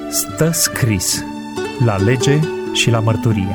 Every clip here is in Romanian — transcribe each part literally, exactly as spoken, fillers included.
Stă scris la lege și la mărturie.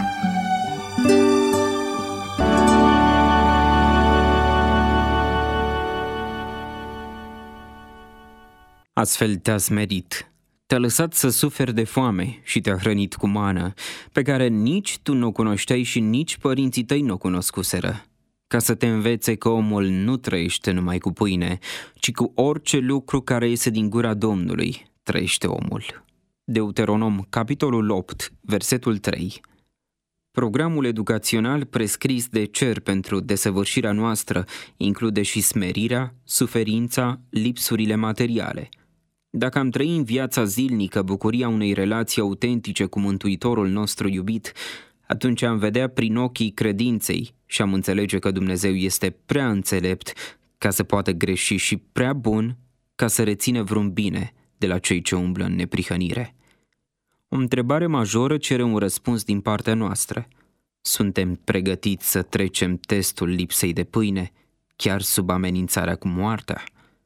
Astfel te-a smerit, te-a lăsat să suferi de foame și te-a hrănit cu mană, pe care nici tu nu o cunoșteai și nici părinții tăi nu o cunoscuseră, ca să te învețe că omul nu trăiește numai cu pâine, ci cu orice lucru care iese din gura Domnului trăiește omul. Deuteronom, capitolul opt, versetul trei. Programul educațional prescris de cer pentru desăvârșirea noastră include și smerirea, suferința, lipsurile materiale. Dacă am trăi în viața zilnică bucuria unei relații autentice cu Mântuitorul nostru iubit, atunci am vedea prin ochii credinței și am înțelege că Dumnezeu este prea înțelept ca să poată greși și prea bun ca să rețină vreun bine de la cei ce umblă în neprihănire. O întrebare majoră cere un răspuns din partea noastră. Suntem pregătiți să trecem testul lipsei de pâine, chiar sub amenințarea cu moartea?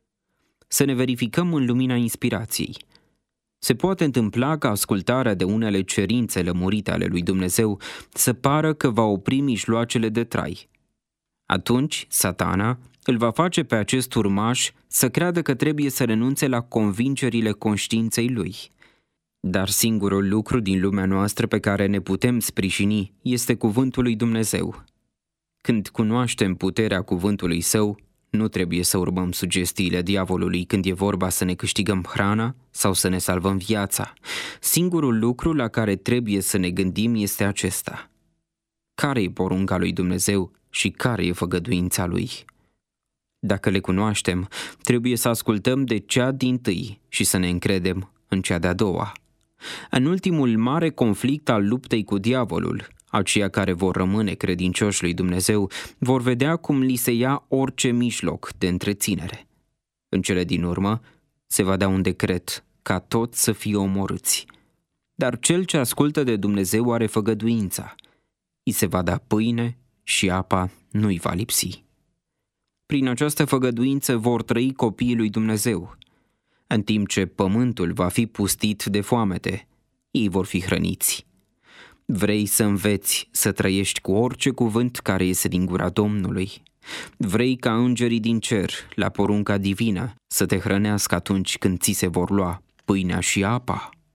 Să ne verificăm în lumina inspirației. Se poate întâmpla ca ascultarea de unele cerințe lămurite ale lui Dumnezeu să pară că va opri mijloacele de trai. Atunci, Satana îl va face pe acest urmaș să creadă că trebuie să renunțe la convingerile conștiinței lui. Dar singurul lucru din lumea noastră pe care ne putem sprijini este cuvântul lui Dumnezeu. Când cunoaștem puterea cuvântului său, nu trebuie să urmăm sugestiile diavolului când e vorba să ne câștigăm hrana sau să ne salvăm viața. Singurul lucru la care trebuie să ne gândim este acesta: care e porunca lui Dumnezeu și care e făgăduința lui? Dacă le cunoaștem, trebuie să ascultăm de cea dintâi și să ne încredem în cea de-a doua. În ultimul mare conflict al luptei cu diavolul, aceia care vor rămâne credincioși lui Dumnezeu vor vedea cum li se ia orice mijloc de întreținere. În cele din urmă, se va da un decret ca toți să fie omorâți. Dar cel ce ascultă de Dumnezeu are făgăduința. I se va da pâine și apa nu-i va lipsi. Prin această făgăduință vor trăi copiii lui Dumnezeu. În timp ce pământul va fi pustit de foamete, ei vor fi hrăniți. Vrei să înveți să trăiești cu orice cuvânt care iese din gura Domnului? Vrei ca îngerii din cer, la porunca divină, să te hrănească atunci când ți se vor lua pâinea și apa?